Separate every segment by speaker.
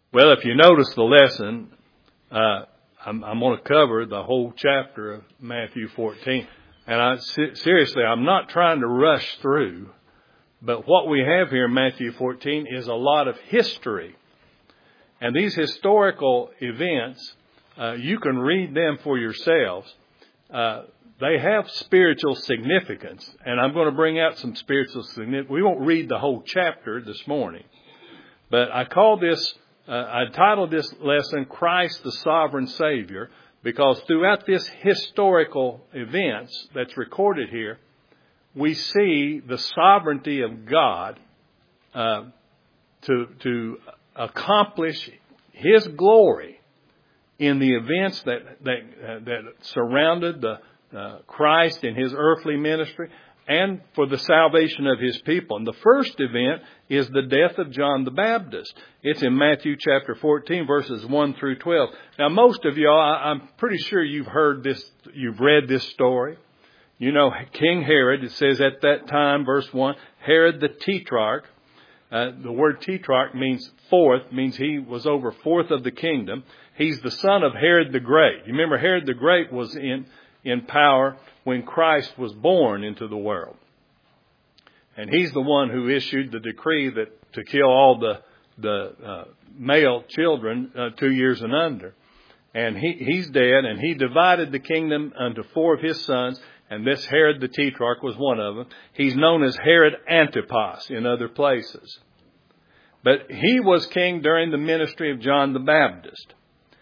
Speaker 1: Well, if you notice the lesson, I'm going to cover the whole chapter of Matthew 14. And seriously, I'm not trying to rush through, but what we have here in Matthew 14 is a lot of history. And these historical events, you can read them for yourselves. They have spiritual significance, and I'm going to bring out some spiritual significance. We won't read the whole chapter this morning, but I titled this lesson, Christ the Sovereign Savior, because throughout this historical events that's recorded here, we see the sovereignty of God to accomplish His glory in the events that surrounded Christ in His earthly ministry, and for the salvation of His people. And the first event is the death of John the Baptist. It's in Matthew chapter 14, verses 1 through 12. Now, most of y'all, I'm pretty sure you've heard this, you've read this story. You know, King Herod, it says at that time, verse 1, Herod the Tetrarch. The word Tetrarch means fourth, means he was over fourth of the kingdom. He's the son of Herod the Great. You remember Herod the Great was in power when Christ was born into the world. And he's the one who issued the decree that to kill all the male children 2 years and under. And he's dead, and he divided the kingdom unto four of his sons, and this Herod the Tetrarch was one of them. He's known as Herod Antipas in other places. But he was king during the ministry of John the Baptist.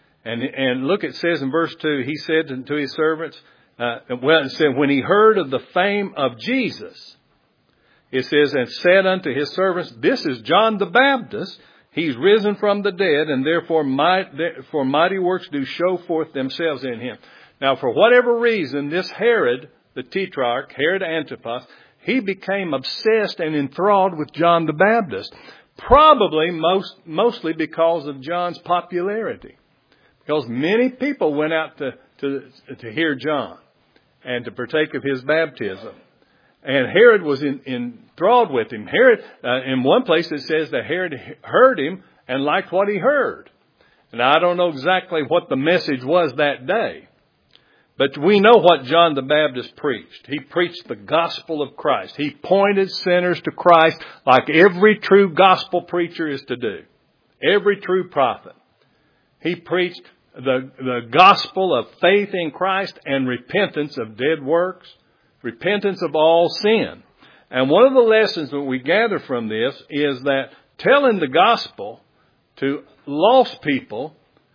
Speaker 1: And look, it says in verse 2, he said to his servants, it said, when he heard of the fame of Jesus, it says, and said unto his servants, this is John the Baptist. He's risen from the dead, and therefore mighty works do show forth themselves in him. Now, for whatever reason, this Herod, the Tetrarch, Herod Antipas, he became obsessed and enthralled with John the Baptist. Probably mostly because of John's popularity. Because many people went out to hear John and to partake of his baptism. And Herod was enthralled with him. Herod, in one place it says that Herod heard him and liked what he heard. And I don't know exactly what the message was that day. But we know what John the Baptist preached. He preached the gospel of Christ. He pointed sinners to Christ like every true gospel preacher is to do. Every true prophet. He preached the gospel of faith in Christ and repentance of dead works. Repentance of all sin. And one of the lessons that we gather from this is that telling the gospel to lost people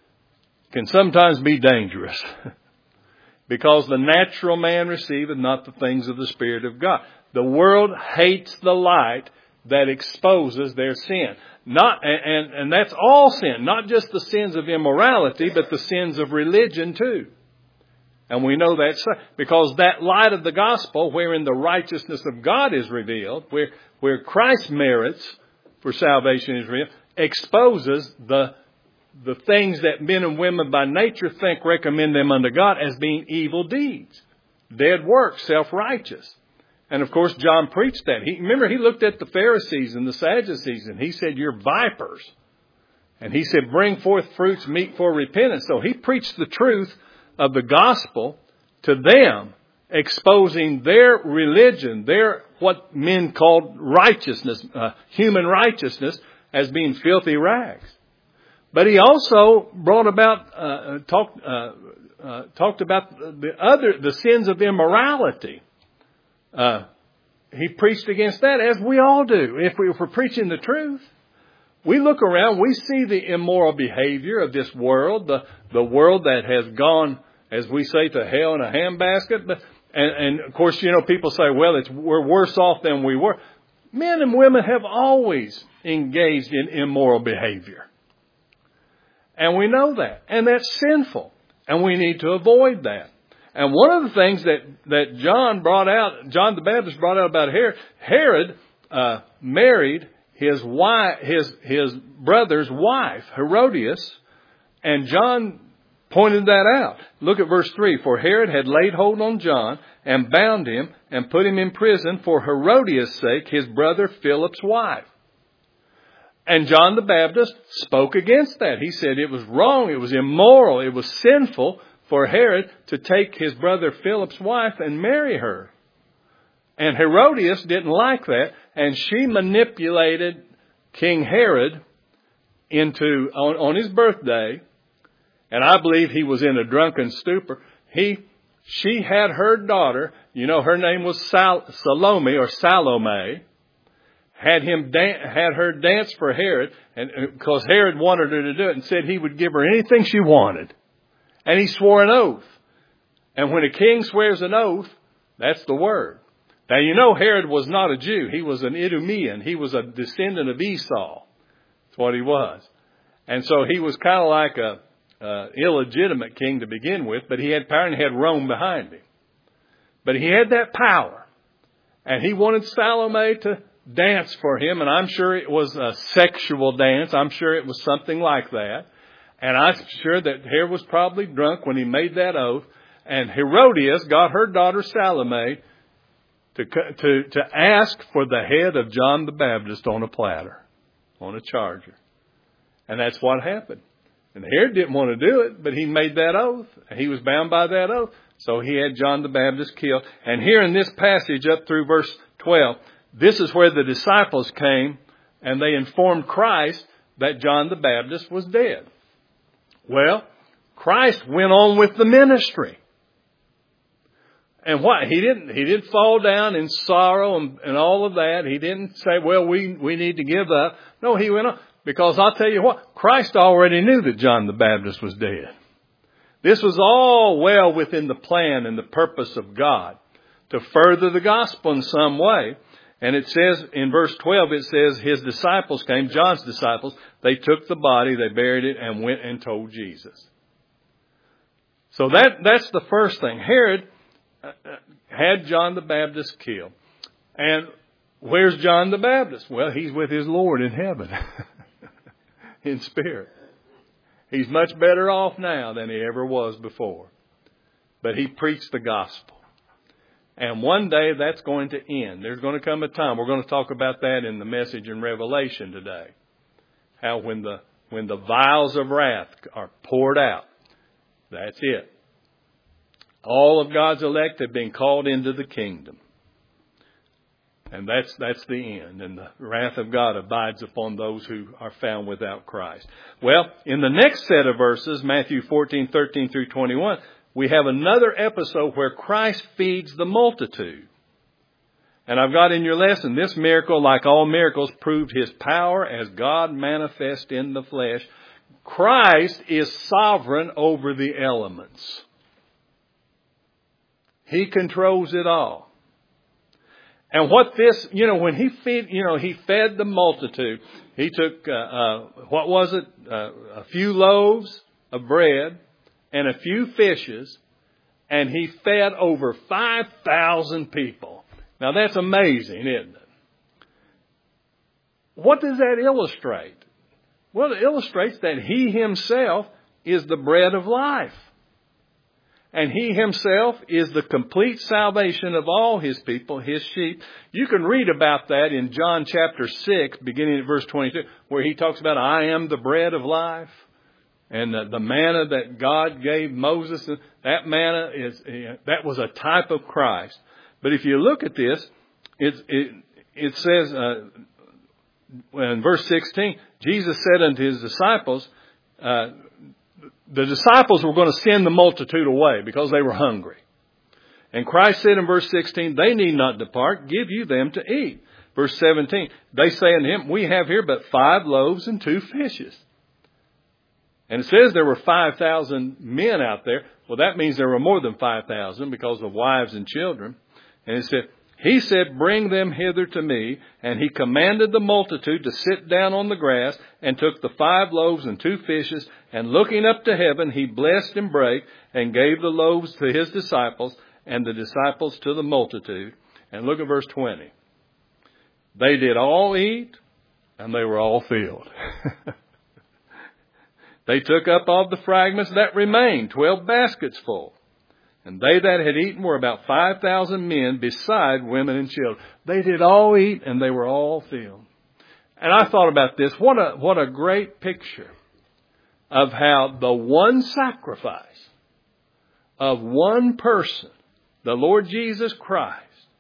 Speaker 1: can sometimes be dangerous. Because the natural man receiveth not the things of the Spirit of God. The world hates the light that exposes their sin. And that's all sin, not just the sins of immorality, but the sins of religion too. And we know that's because that light of the gospel, wherein the righteousness of God is revealed, where Christ's merits for salvation is revealed, exposes the things that men and women by nature think recommend them unto God as being evil deeds, dead works, self-righteous. And of course, John preached that. Remember, he looked at the Pharisees and the Sadducees and he said, you're vipers. And he said, bring forth fruits meet for repentance. So he preached the truth of the gospel to them, exposing their religion, their what men called righteousness, human righteousness, as being filthy rags. But he also brought about, talked about the sins of immorality. He preached against that, as we all do. If we're preaching the truth, we look around, we see the immoral behavior of this world, the world that has gone, as we say, to hell in a handbasket. And of course, you know, people say, well, we're worse off than we were. Men and women have always engaged in immoral behavior. And we know that. And that's sinful. And we need to avoid that. And one of the things that John the Baptist brought out about Herod married his brother's wife, Herodias, and John pointed that out. Look at verse 3. For Herod had laid hold on John and bound him and put him in prison for Herodias' sake, his brother Philip's wife. And John the Baptist spoke against that. He said it was wrong, it was immoral, it was sinful for Herod to take his brother Philip's wife and marry her. And Herodias didn't like that, and she manipulated King Herod into, on his birthday, and I believe he was in a drunken stupor, she had her daughter, her name was Salome, had her dance for Herod, and because Herod wanted her to do it, and said he would give her anything she wanted. And he swore an oath. And when a king swears an oath, that's the word. Now, Herod was not a Jew. He was an Idumean. He was a descendant of Esau. That's what he was. And so he was kind of like a illegitimate king to begin with, but he had power and he had Rome behind him. But he had that power. And he wanted Salome to dance for him, and I'm sure it was a sexual dance. I'm sure it was something like that. And I'm sure that Herod was probably drunk when he made that oath. And Herodias got her daughter Salome to ask for the head of John the Baptist on a platter, on a charger. And that's what happened. And Herod didn't want to do it, but he made that oath. He was bound by that oath. So he had John the Baptist killed. And here in this passage up through verse 12, this is where the disciples came and they informed Christ that John the Baptist was dead. Well, Christ went on with the ministry. And what? He didn't fall down in sorrow and all of that. He didn't say, well, we need to give up. No, he went on. Because I'll tell you what, Christ already knew that John the Baptist was dead. This was all well within the plan and the purpose of God to further the gospel in some way. And it says in verse 12, it says his disciples came, John's disciples, they took the body, they buried it, and went and told Jesus. So that's the first thing. Herod had John the Baptist killed. And where's John the Baptist? Well, he's with his Lord in heaven, in spirit. He's much better off now than he ever was before. But he preached the gospel. And one day that's going to end. There's going to come a time. We're going to talk about that in the message in Revelation today. How when the vials of wrath are poured out, that's it. All of God's elect have been called into the kingdom. And that's the end. And the wrath of God abides upon those who are found without Christ. Well, in the next set of verses, Matthew 14:13 through 21, we have another episode where Christ feeds the multitude. And I've got in your lesson, this miracle, like all miracles, proved his power as God manifest in the flesh. Christ is sovereign over the elements. He controls it all. And what this, when he fed the multitude, he took, a few loaves of bread and a few fishes, and he fed over 5,000 people. Now that's amazing, isn't it? What does that illustrate? Well, it illustrates that he himself is the bread of life. And he himself is the complete salvation of all his people, his sheep. You can read about that in John chapter 6, beginning at verse 22, where he talks about, I am the bread of life. And the manna that God gave Moses, that manna that was a type of Christ. But if you look at this, it says in verse 16, Jesus said unto his disciples, the disciples were going to send the multitude away because they were hungry. And Christ said in verse 16, they need not depart, give you them to eat. Verse 17, they say unto him, we have here but 5 loaves and 2 fishes. And it says there were 5,000 men out there. Well, that means there were more than 5,000 because of wives and children. And he said, bring them hither to me. And he commanded the multitude to sit down on the grass, and took the 5 loaves and 2 fishes, and looking up to heaven, he blessed and brake, and gave the loaves to his disciples, and the disciples to the multitude. And look at verse 20. They did all eat, and they were all filled. They took up of the fragments that remained, 12 baskets full. And they that had eaten were about 5,000 men, beside women and children. They did all eat, and they were all filled. And I thought about this. What a great picture of how the one sacrifice of one person, the Lord Jesus Christ,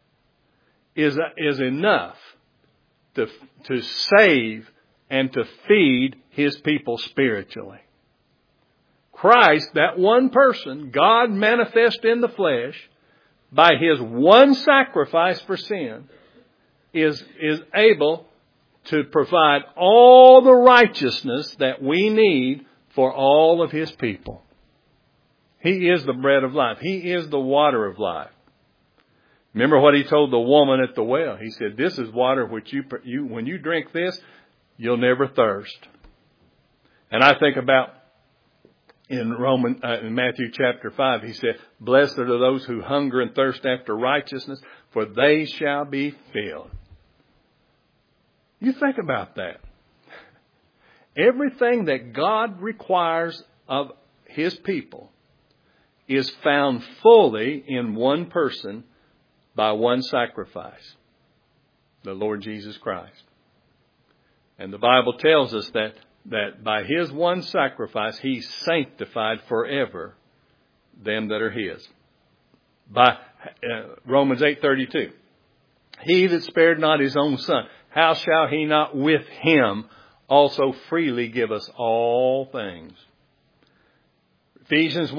Speaker 1: is enough to save and to feed His people spiritually. Christ, that one person, God manifest in the flesh, by His one sacrifice for sin, is able to provide all the righteousness that we need for all of His people. He is the bread of life. He is the water of life. Remember what He told the woman at the well. He said, this is water which you when you drink this, you'll never thirst. And I think about in Matthew chapter 5, He said, blessed are those who hunger and thirst after righteousness, for they shall be filled. You think about that. Everything that God requires of His people is found fully in one person by one sacrifice, the Lord Jesus Christ. And the Bible tells us that by His one sacrifice, He sanctified forever them that are His. By Romans 8:32, He that spared not His own Son, how shall He not with Him also freely give us all things? Ephesians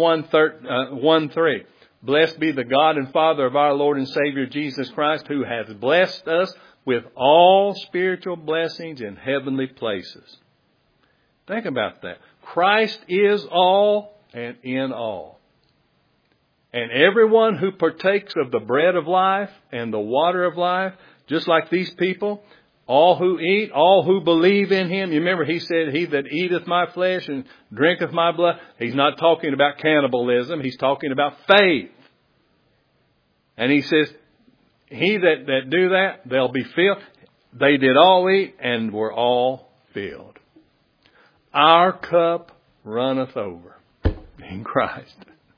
Speaker 1: 1:3, blessed be the God and Father of our Lord and Savior Jesus Christ, who hath blessed us with all spiritual blessings in heavenly places. Think about that. Christ is all and in all. And everyone who partakes of the bread of life and the water of life, just like these people, all who eat, all who believe in Him. You remember He said, he that eateth my flesh and drinketh my blood. He's not talking about cannibalism. He's talking about faith. And He says, he that do that, they'll be filled. They did all eat and were all filled. Our cup runneth over in Christ.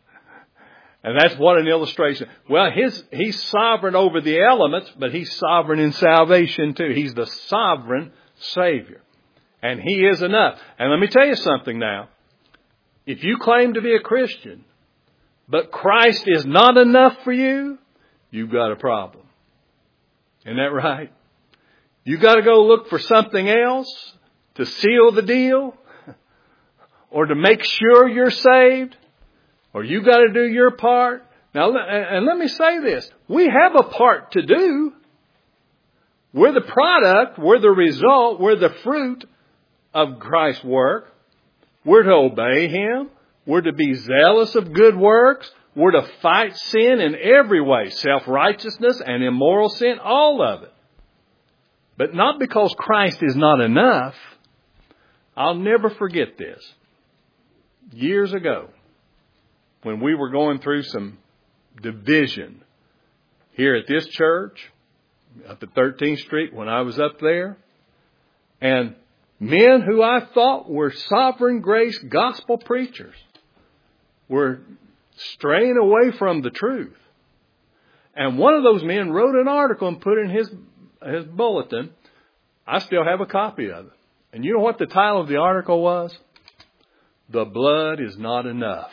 Speaker 1: And that's what an illustration. Well, He's sovereign over the elements, but He's sovereign in salvation too. He's the sovereign Savior. And He is enough. And let me tell you something now. If you claim to be a Christian, but Christ is not enough for you, you've got a problem. Isn't that right? You got to go look for something else to seal the deal or to make sure you're saved. Or you got to do your part. Now, and let me say this. We have a part to do. We're the product. We're the result. We're the fruit of Christ's work. We're to obey Him. We're to be zealous of good works. We're to fight sin in every way. Self-righteousness and immoral sin. All of it. But not because Christ is not enough. I'll never forget this. Years ago, when we were going through some division here at this church, up at 13th Street, when I was up there, and men who I thought were sovereign grace gospel preachers were straying away from the truth. And one of those men wrote an article and put in his bulletin. I still have a copy of it. And you know what the title of the article was? The blood is not enough.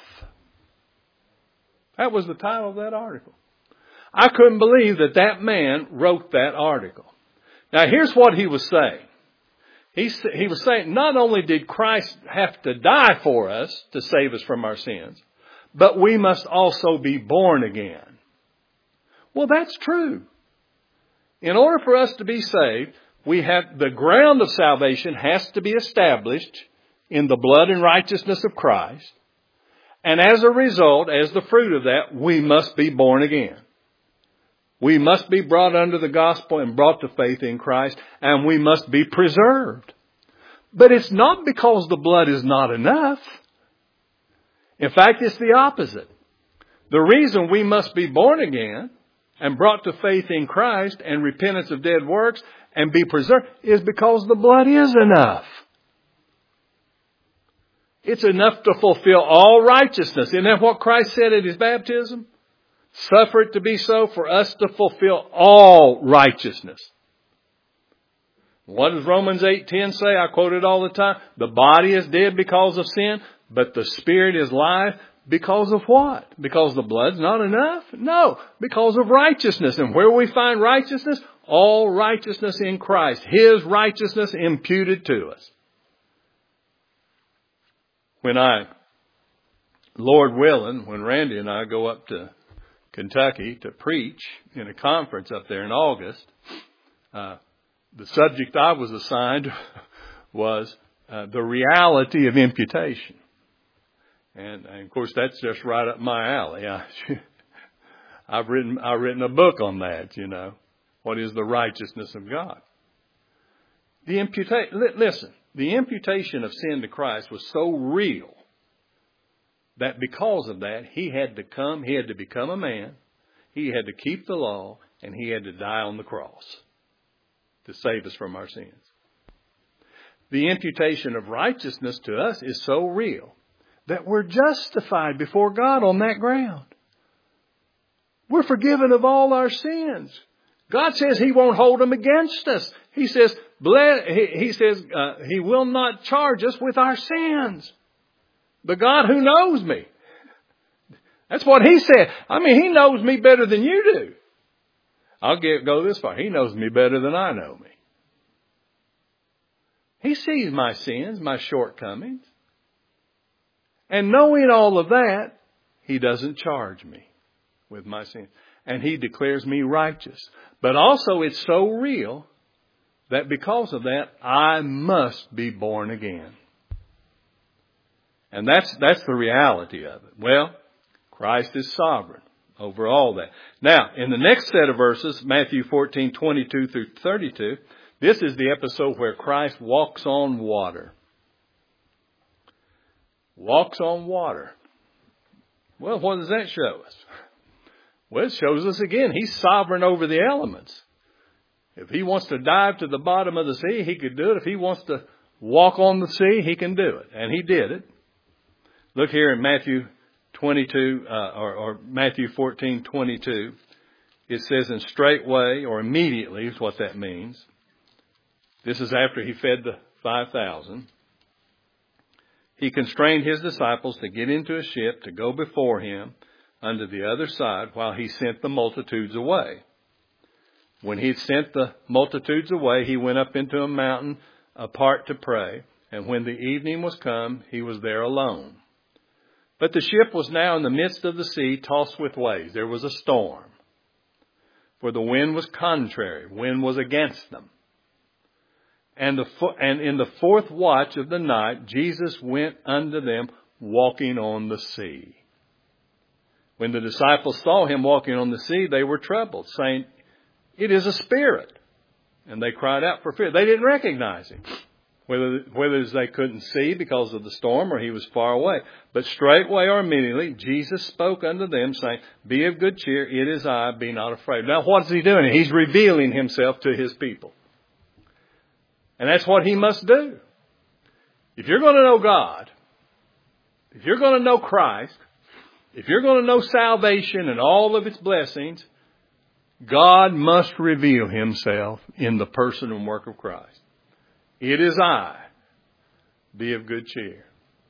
Speaker 1: That was the title of that article. I couldn't believe that man wrote that article. Now here's what he was saying. He was saying not only did Christ have to die for us to save us from our sins, but we must also be born again. Well, that's true. In order for us to be saved, the ground of salvation has to be established in the blood and righteousness of Christ. And as a result, as the fruit of that, we must be born again. We must be brought under the gospel and brought to faith in Christ, and we must be preserved. But it's not because the blood is not enough. In fact, it's the opposite. The reason we must be born again and brought to faith in Christ and repentance of dead works and be preserved is because the blood is enough. It's enough to fulfill all righteousness. Isn't that what Christ said at His baptism? Suffer it to be so for us to fulfill all righteousness. What does Romans 8:10 say? I quote it all the time. The body is dead because of sin, but the spirit is life because of what? Because the blood's not enough? No, because of righteousness. And where we find righteousness? All righteousness in Christ. His righteousness imputed to us. Lord willing, when Randy and I go up to Kentucky to preach in a conference up there in August, the subject I was assigned was the reality of imputation. And of course, that's just right up my alley. I've written a book on that, you know. What is the righteousness of God? Listen, the imputation of sin to Christ was so real that because of that, he had to become a man, he had to keep the law, and he had to die on the cross to save us from our sins. The imputation of righteousness to us is so real that we're justified before God on that ground. We're forgiven of all our sins. God says he won't hold them against us. He says, he will not charge us with our sins. The God who knows me. That's what he said. I mean, he knows me better than you do. I'll go this far. He knows me better than I know me. He sees my sins, my shortcomings. And knowing all of that, he doesn't charge me with my sins. And he declares me righteous. But also it's so real that because of that, I must be born again. And that's the reality of it. Well, Christ is sovereign over all that. Now, in the next set of verses, Matthew 14:22 through 32, this is the episode where Christ walks on water. Walks on water. Well, what does that show us? Well, it shows us again, he's sovereign over the elements. If he wants to dive to the bottom of the sea, he could do it. If he wants to walk on the sea, he can do it. And he did it. Look here in Matthew 22, or Matthew 14:22. It says, and straightway, or immediately is what that means. This is after he fed the 5,000. He constrained his disciples to get into a ship to go before him unto the other side while he sent the multitudes away. When he had sent the multitudes away, he went up into a mountain apart to pray. And when the evening was come, he was there alone. But the ship was now in the midst of the sea, tossed with waves. There was a storm. For the wind was contrary. Wind was against them. And in the fourth watch of the night, Jesus went unto them walking on the sea. When the disciples saw him walking on the sea, they were troubled, saying, it is a spirit. And they cried out for fear. They didn't recognize him. Whether they couldn't see because of the storm or he was far away. But straightway or immediately, Jesus spoke unto them, saying, be of good cheer, it is I, be not afraid. Now what is he doing? He's revealing himself to his people. And that's what he must do. If you're going to know God, if you're going to know Christ, if you're going to know salvation and all of its blessings, God must reveal himself in the person and work of Christ. It is I. Be of good cheer.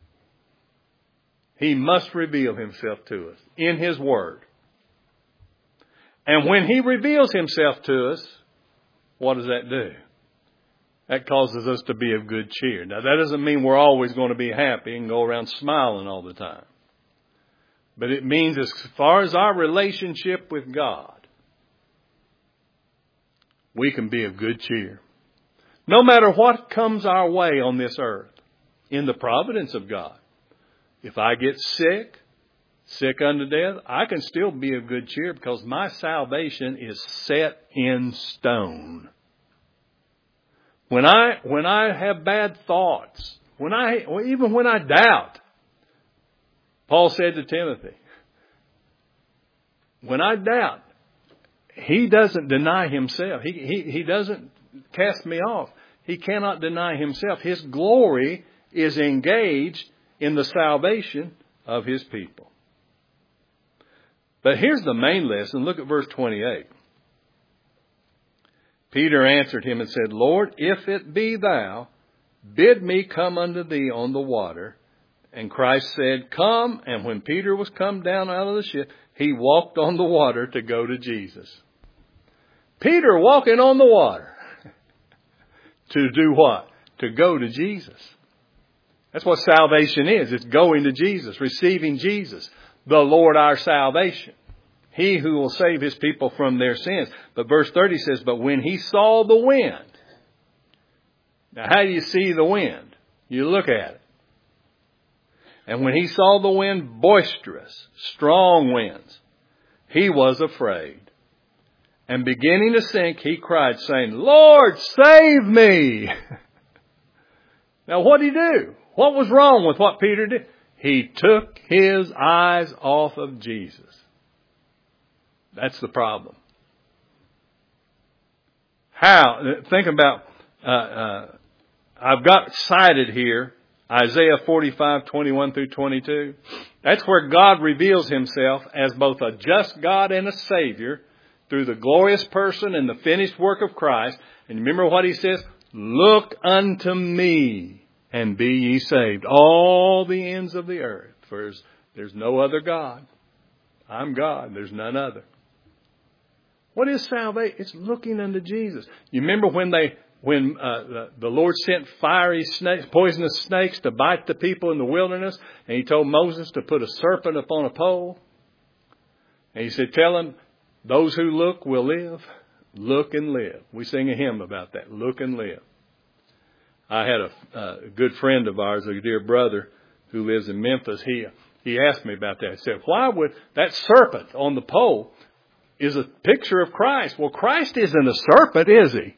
Speaker 1: He must reveal himself to us in his word. And when he reveals himself to us, what does that do? That causes us to be of good cheer. Now, that doesn't mean we're always going to be happy and go around smiling all the time. But it means as far as our relationship with God, we can be of good cheer. No matter what comes our way on this earth, in the providence of God. If I get sick unto death, I can still be of good cheer because my salvation is set in stone. When I have bad thoughts, even when I doubt, Paul said to Timothy, when I doubt, he doesn't deny himself. He doesn't cast me off. He cannot deny himself. His glory is engaged in the salvation of his people. But here's the main lesson. Look at verse 28. Peter answered him and said, Lord, if it be thou, bid me come unto thee on the water. And Christ said, come. And when Peter was come down out of the ship, he walked on the water to go to Jesus. Peter walking on the water. To do what? To go to Jesus. That's what salvation is. It's going to Jesus, receiving Jesus, the Lord our salvation. He who will save his people from their sins. But verse 30 says, but when he saw the wind. Now how do you see the wind? You look at it. And when he saw the wind boisterous, strong winds, he was afraid. And beginning to sink, he cried, saying, Lord, save me. Now what did he do? What was wrong with what Peter did? He took his eyes off of Jesus. That's the problem. How? Think about, I've got cited here, Isaiah 45, 21 through 22. That's where God reveals himself as both a just God and a Savior through the glorious person and the finished work of Christ. And remember what he says? Look unto me and be ye saved, all the ends of the earth. For there's no other God. I'm God. There's none other. What is salvation? It's looking unto Jesus. You remember when the Lord sent fiery snakes, poisonous snakes to bite the people in the wilderness, and he told Moses to put a serpent upon a pole. And he said, tell him, those who look will live. Look and live. We sing a hymn about that. Look and live. I had a good friend of ours, a dear brother who lives in Memphis. He asked me about that. He said, why would that serpent on the pole is a picture of Christ? Well, Christ isn't a serpent, is he?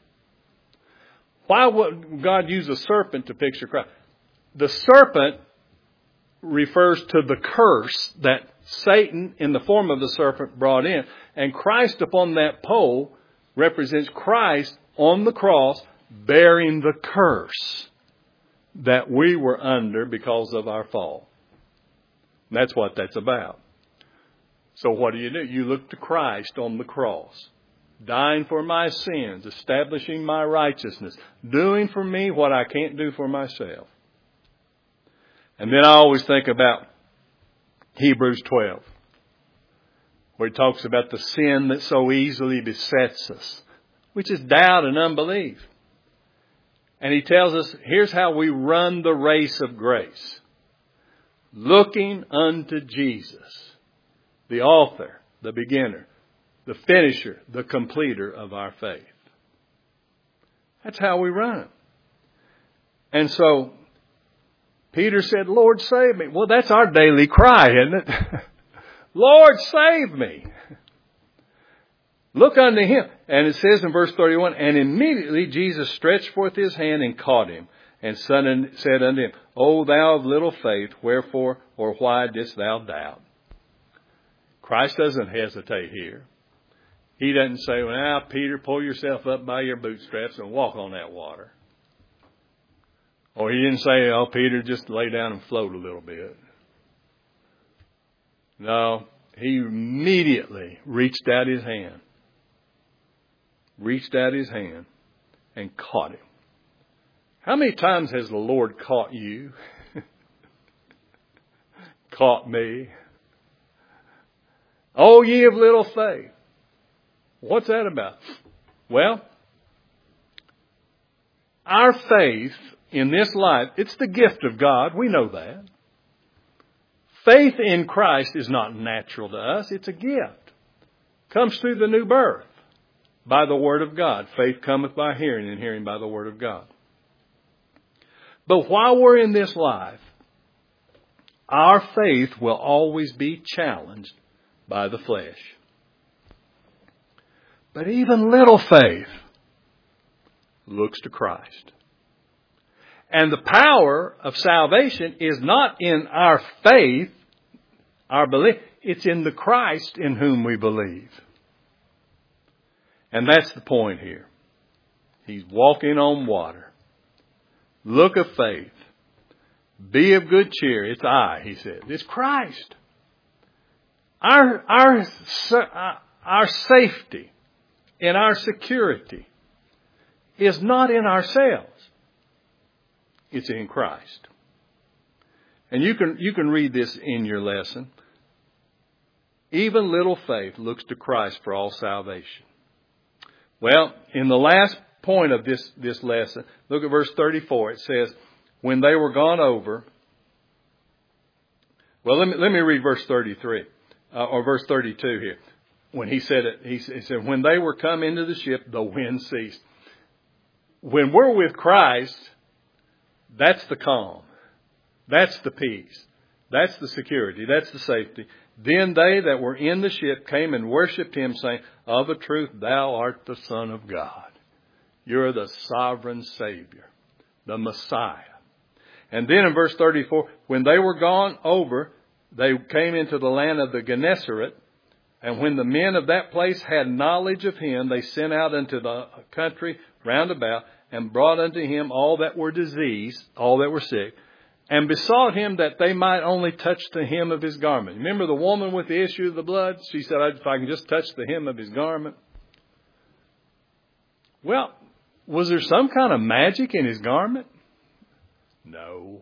Speaker 1: Why would God use a serpent to picture Christ? The serpent refers to the curse that Satan in the form of the serpent brought in. And Christ upon that pole represents Christ on the cross bearing the curse that we were under because of our fall. And that's what that's about. So what do? You look to Christ on the cross, dying for my sins, establishing my righteousness, doing for me what I can't do for myself. And then I always think about Hebrews 12, where he talks about the sin that so easily besets us, which is doubt and unbelief. And he tells us, here's how we run the race of grace. Looking unto Jesus, the author, the beginner, the finisher, the completer of our faith. That's how we run it. And so Peter said, Lord, save me. Well, that's our daily cry, isn't it? Lord, save me. Look unto him. And it says in verse 31, and immediately Jesus stretched forth his hand and caught him and said unto him, O thou of little faith, wherefore or why didst thou doubt? Christ doesn't hesitate here. He doesn't say, well, now, Peter, pull yourself up by your bootstraps and walk on that water. Or he didn't say, oh, Peter, just lay down and float a little bit. No, he immediately reached out his hand and caught him. How many times has the Lord caught you? Caught me? Oh, ye of little faith. What's that about? Well, our faith in this life, it's the gift of God. We know that. Faith in Christ is not natural to us. It's a gift. Comes through the new birth by the Word of God. Faith cometh by hearing, and hearing by the Word of God. But while we're in this life, our faith will always be challenged by the flesh. But even little faith looks to Christ. And the power of salvation is not in our faith, our belief. It's in the Christ in whom we believe. And that's the point here. He's walking on water. Look of faith. Be of good cheer. It's I, he said. It's Christ. Our safety and our security is not in ourselves. It's in Christ. And you can read this in your lesson. Even little faith looks to Christ for all salvation. Well, in the last point of this lesson, look at verse 34. It says, when they were gone over. Well, let me read verse 33 or verse 32 here. When he said it, he said, when they were come into the ship, the wind ceased. When we're with Christ, that's the calm. That's the peace. That's the security. That's the safety. Then they that were in the ship came and worshipped him, saying, of a truth, thou art the Son of God. You're the sovereign Savior, the Messiah. And then in verse 34, when they were gone over, they came into the land of the Gennesaret. And when the men of that place had knowledge of him, they sent out into the country round about and brought unto him all that were diseased, all that were sick, and besought him that they might only touch the hem of his garment. Remember the woman with the issue of the blood? She said, if I can just touch the hem of his garment. Well, was there some kind of magic in his garment? No.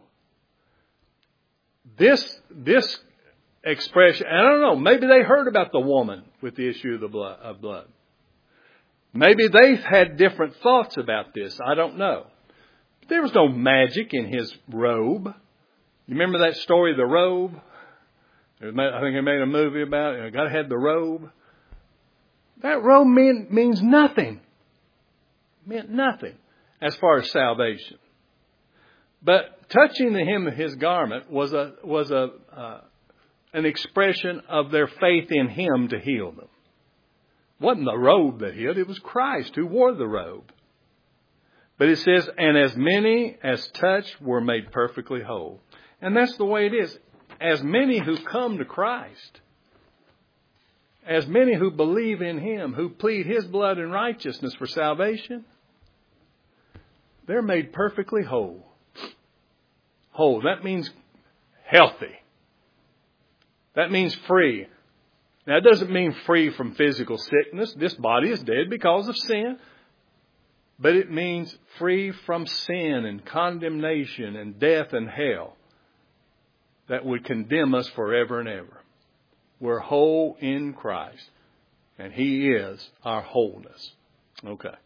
Speaker 1: This expression, I don't know, maybe they heard about the woman with the issue of blood. Maybe they had different thoughts about this. I don't know. There was no magic in his robe. You remember that story of the robe? I think they made a movie about it. God had the robe. That robe means nothing. Meant nothing as far as salvation. But touching the hem of his garment was an expression of their faith in him to heal them. It wasn't the robe that healed. It was Christ who wore the robe. But it says, and as many as touched were made perfectly whole. And that's the way it is. As many who come to Christ, as many who believe in him, who plead his blood and righteousness for salvation, they're made perfectly whole. Whole. That means healthy. That means free. Now, it doesn't mean free from physical sickness. This body is dead because of sin. But it means free from sin and condemnation and death and hell that would condemn us forever and ever. We're whole in Christ, and he is our wholeness. Okay.